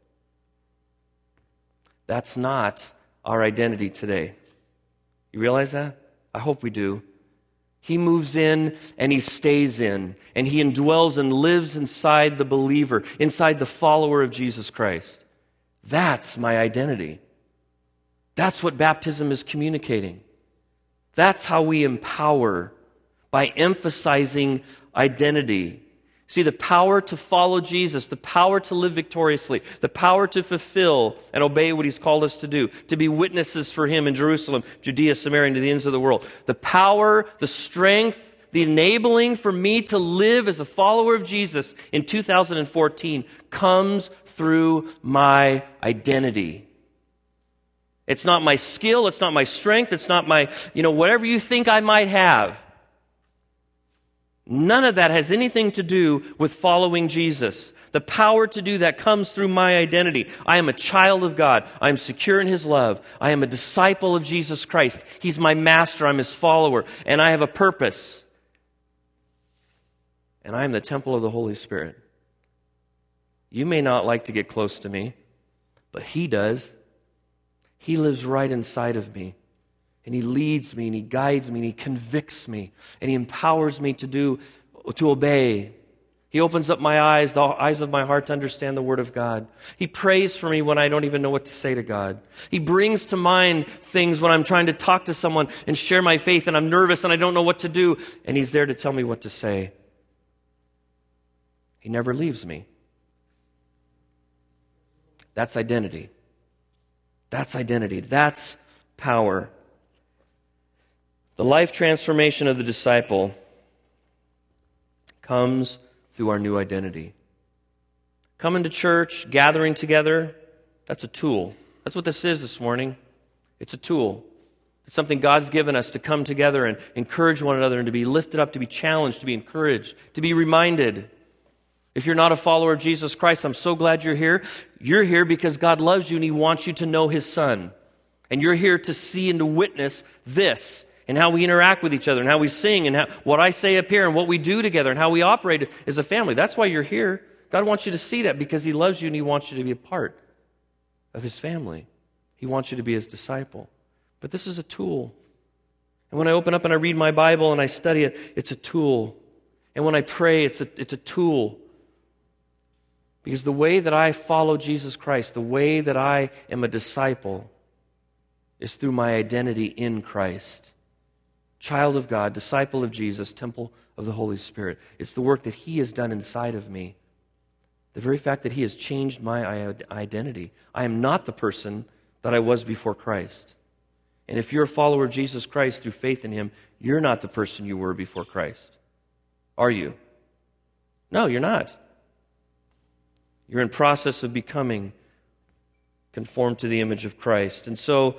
That's not our identity today. You realize that? I hope we do. He moves in and he stays in, and he indwells and lives inside the believer, inside the follower of Jesus Christ. That's my identity. That's what baptism is communicating. That's how we empower, by emphasizing identity. See, the power to follow Jesus, the power to live victoriously, the power to fulfill and obey what He's called us to do, to be witnesses for Him in Jerusalem, Judea, Samaria, and to the ends of the world. The power, the strength, the enabling for me to live as a follower of Jesus in 2014 comes through my identity. It's not my skill, it's not my strength, it's not my, whatever you think I might have. None of that has anything to do with following Jesus. The power to do that comes through my identity. I am a child of God. I am secure in His love. I am a disciple of Jesus Christ. He's my master. I'm His follower. And I have a purpose. And I am the temple of the Holy Spirit. You may not like to get close to me, but He does. He lives right inside of me. And He leads me, and He guides me, and He convicts me, and He empowers me to obey. He opens up my eyes, the eyes of my heart, to understand the Word of God. He prays for me when I don't even know what to say to God. He brings to mind things when I'm trying to talk to someone and share my faith, and I'm nervous and I don't know what to do, and He's there to tell me what to say. He never leaves me. That's identity. That's identity. That's power. The life transformation of the disciple comes through our new identity. Coming to church, gathering together, that's a tool. That's what this is this morning. It's a tool. It's something God's given us to come together and encourage one another and to be lifted up, to be challenged, to be encouraged, to be reminded. If you're not a follower of Jesus Christ, I'm so glad you're here. You're here because God loves you and He wants you to know His Son. And you're here to see and to witness this, and how we interact with each other, and how we sing, and what I say up here, and what we do together, and how we operate as a family. That's why you're here. God wants you to see that because He loves you and He wants you to be a part of His family. He wants you to be His disciple. But this is a tool. And when I open up and I read my Bible and I study it, it's a tool. And when I pray, it's a tool. Because the way that I follow Jesus Christ, the way that I am a disciple, is through my identity in Christ. Child of God, disciple of Jesus, temple of the Holy Spirit. It's the work that He has done inside of me. The very fact that He has changed my identity. I am not the person that I was before Christ. And if you're a follower of Jesus Christ through faith in Him, you're not the person you were before Christ. Are you? No, you're not. You're in process of becoming conformed to the image of Christ. And so,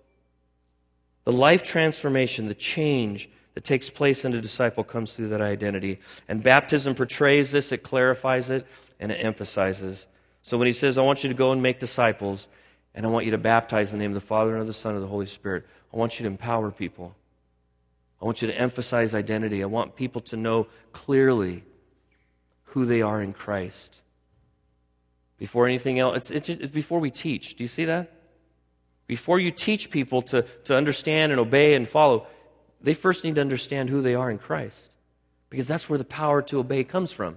the life transformation, the change that takes place in a disciple comes through that identity. And baptism portrays this, it clarifies it, and it emphasizes. So when He says, I want you to go and make disciples, and I want you to baptize in the name of the Father and of the Son and of the Holy Spirit, I want you to empower people. I want you to emphasize identity. I want people to know clearly who they are in Christ. Before anything else, it's before we teach. Do you see that? Before you teach people to understand and obey and follow, they first need to understand who they are in Christ. Because that's where the power to obey comes from.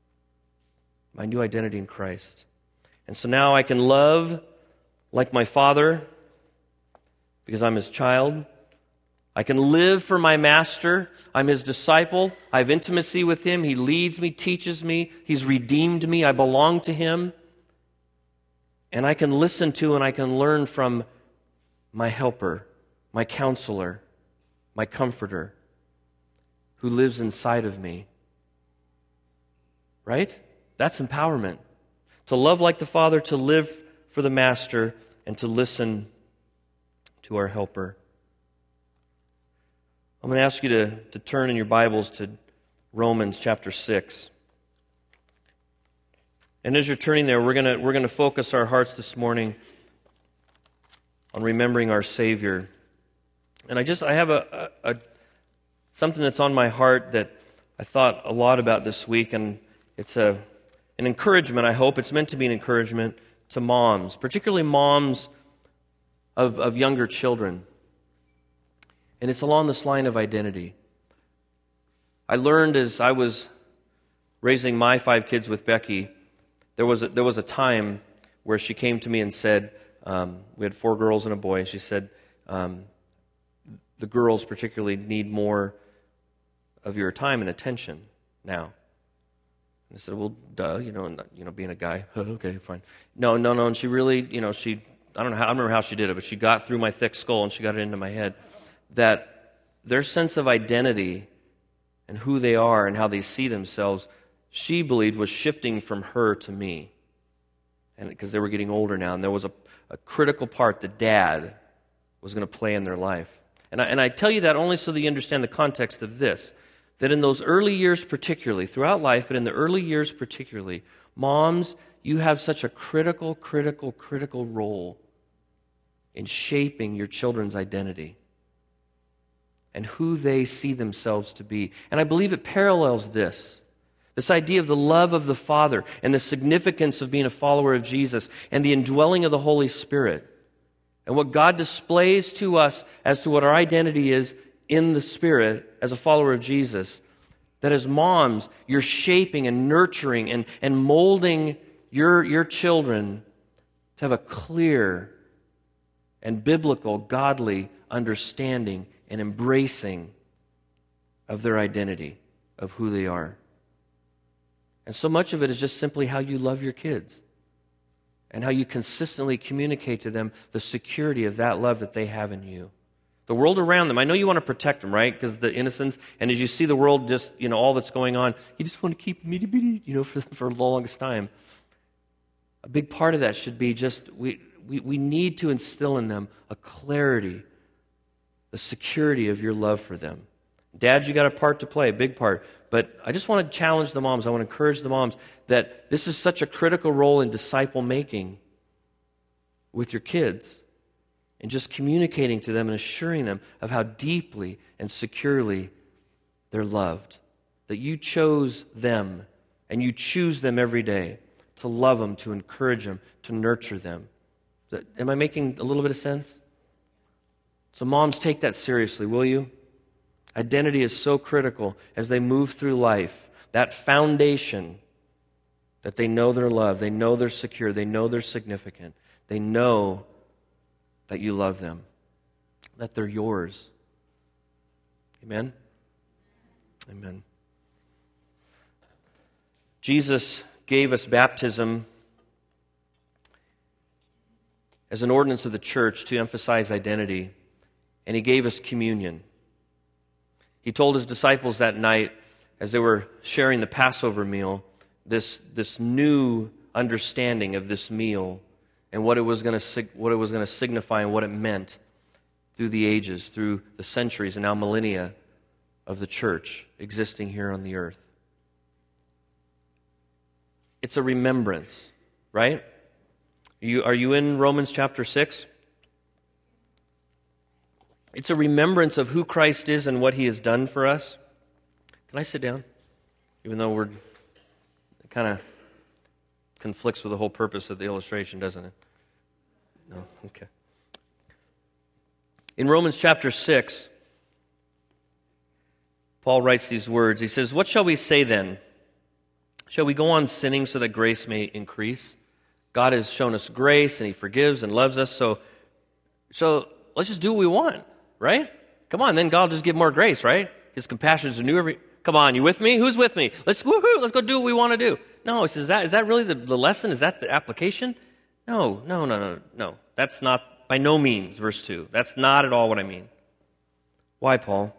My new identity in Christ. And so now I can love like my Father because I'm His child. I can live for my Master. I'm His disciple. I have intimacy with Him. He leads me, teaches me. He's redeemed me. I belong to Him. And I can listen to and I can learn from my helper, my counselor, my comforter, who lives inside of me. Right? That's empowerment. To love like the Father, to live for the Master, and to listen to our helper. I'm going to ask you to turn in your Bibles to Romans chapter 6. And as you're turning there, we're going to focus our hearts this morning on remembering our Savior. And I have something that's on my heart that I thought a lot about this week, and it's an encouragement, I hope. It's meant to be an encouragement to moms, particularly moms of younger children. And it's along this line of identity. I learned as I was raising my 5 kids with Becky, there was a time where she came to me and said, we had 4 girls and a boy, and she said, the girls particularly need more of your time and attention now. And I said, well, duh, being a guy, okay, fine. No, and she really, I don't remember how she did it, but she got through my thick skull and she got it into my head that their sense of identity and who they are and how they see themselves, she believed was shifting from her to me. And because they were getting older now, and there was a critical part that Dad was going to play in their life. And I tell you that only so that you understand the context of this, that in those early years particularly, throughout life, but in the early years particularly, moms, you have such a critical role in shaping your children's identity and who they see themselves to be. And I believe it parallels this idea of the love of the Father and the significance of being a follower of Jesus and the indwelling of the Holy Spirit and what God displays to us as to what our identity is in the Spirit as a follower of Jesus, that as moms, you're shaping and nurturing and molding your children to have a clear and biblical, godly understanding and embracing of their identity, of who they are. And so much of it is just simply how you love your kids and how you consistently communicate to them the security of that love that they have in you. The world around them, I know you want to protect them, right? Because the innocence, and as you see the world just, all that's going on, you just want to keep them itty-bitty, for the longest time. A big part of that should be just, we need to instill in them a clarity, the security of your love for them. Dads, you got a part to play, a big part. But I just want to challenge the moms, I want to encourage the moms that this is such a critical role in disciple making with your kids and just communicating to them and assuring them of how deeply and securely they're loved. That you chose them and you choose them every day to love them, to encourage them, to nurture them. Am I making a little bit of sense? So moms, take that seriously, will you? Identity is so critical as they move through life. That foundation that they know they're loved, they know they're secure, they know they're significant, they know that you love them, that they're yours. Amen? Amen. Jesus gave us baptism as an ordinance of the church to emphasize identity, and He gave us communion. He told His disciples that night, as they were sharing the Passover meal, this new understanding of this meal and what it was going to signify and what it meant through the ages, through the centuries and now millennia of the church existing here on the earth. It's a remembrance, right? Are you in Romans chapter 6? It's a remembrance of who Christ is and what He has done for us. Can I sit down? Even though it kind of conflicts with the whole purpose of the illustration, doesn't it? No? Okay. In Romans chapter 6, Paul writes these words. He says, "What shall we say then? Shall we go on sinning so that grace may increase? God has shown us grace and He forgives and loves us, so let's just do what we want, right? Come on, then God will just give more grace, right? His compassions are new every... Come on, you with me? Who's with me? Let's go do what we want to do." No, he says, is that really the lesson? Is that the application? No. That's not, by no means, verse 2. That's not at all what I mean. Why, Paul?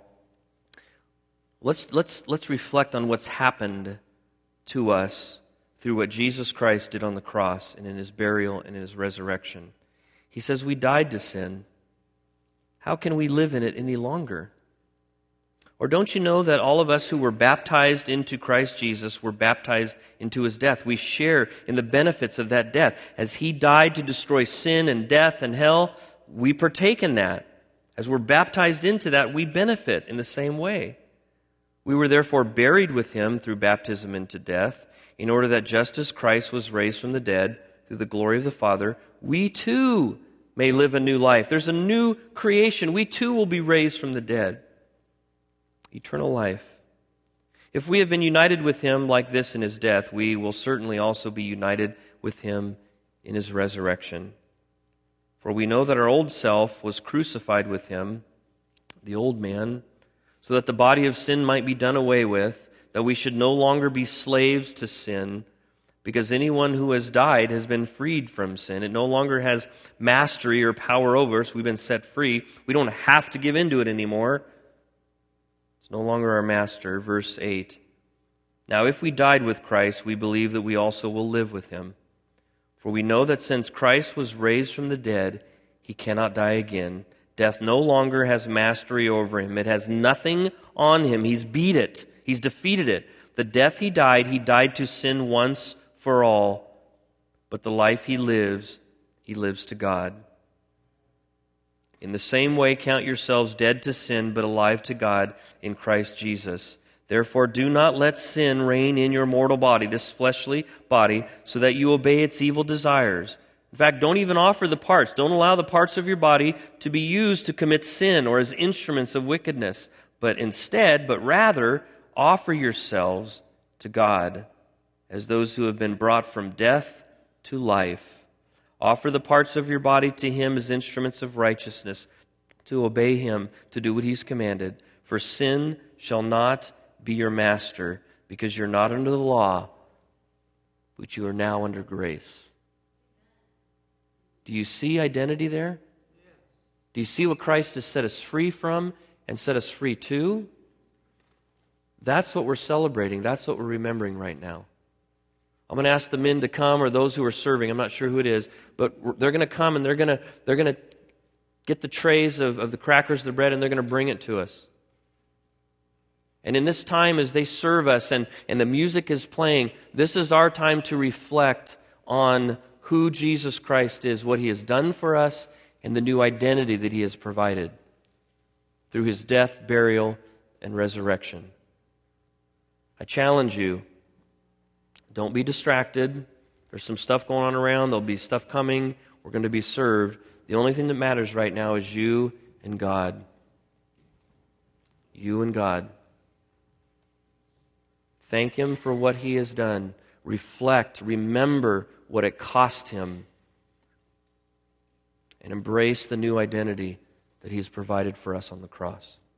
Let's reflect on what's happened to us through what Jesus Christ did on the cross and in His burial and in His resurrection. He says, we died to sin. How can we live in it any longer? Or don't you know that all of us who were baptized into Christ Jesus were baptized into His death? We share in the benefits of that death. As He died to destroy sin and death and hell, we partake in that. As we're baptized into that, we benefit in the same way. We were therefore buried with him through baptism into death, in order that just as Christ was raised from the dead through the glory of the Father, we too may live a new life. There's a new creation. We too will be raised from the dead. Eternal life. If we have been united with him like this in his death, we will certainly also be united with him in his resurrection. For we know that our old self was crucified with him, the old man, so that the body of sin might be done away with, that we should no longer be slaves to sin, because anyone who has died has been freed from sin. It no longer has mastery or power over us. We've been set free. We don't have to give in to it anymore. It's no longer our master. Verse 8. Now if we died with Christ, we believe that we also will live with him. For we know that since Christ was raised from the dead, he cannot die again. Death no longer has mastery over him. It has nothing on him. He's beat it. He's defeated it. The death he died to sin once for all. But the life he lives to God. In the same way, count yourselves dead to sin, but alive to God in Christ Jesus. Therefore, do not let sin reign in your mortal body, this fleshly body, so that you obey its evil desires. In fact, don't even offer the parts. Don't allow the parts of your body to be used to commit sin or as instruments of wickedness. But rather, offer yourselves to God as those who have been brought from death to life. Offer the parts of your body to him as instruments of righteousness, to obey him, to do what he's commanded. For sin shall not be your master, because you're not under the law, but you are now under grace. Do you see identity there? Do you see what Christ has set us free from and set us free to? That's what we're celebrating. That's what we're remembering right now. I'm going to ask the men to come, or those who are serving. I'm not sure who it is, but they're going to come and they're going to get the trays of the crackers, the bread, and they're going to bring it to us. And in this time, as they serve us and the music is playing, this is our time to reflect on who Jesus Christ is, what he has done for us, and the new identity that he has provided through his death, burial, and resurrection. I challenge you, don't be distracted. There's some stuff going on around. There'll be stuff coming. We're going to be served. The only thing that matters right now is you and God. You and God. Thank him for what he has done. Reflect, remember what it cost him, and embrace the new identity that he has provided for us on the cross.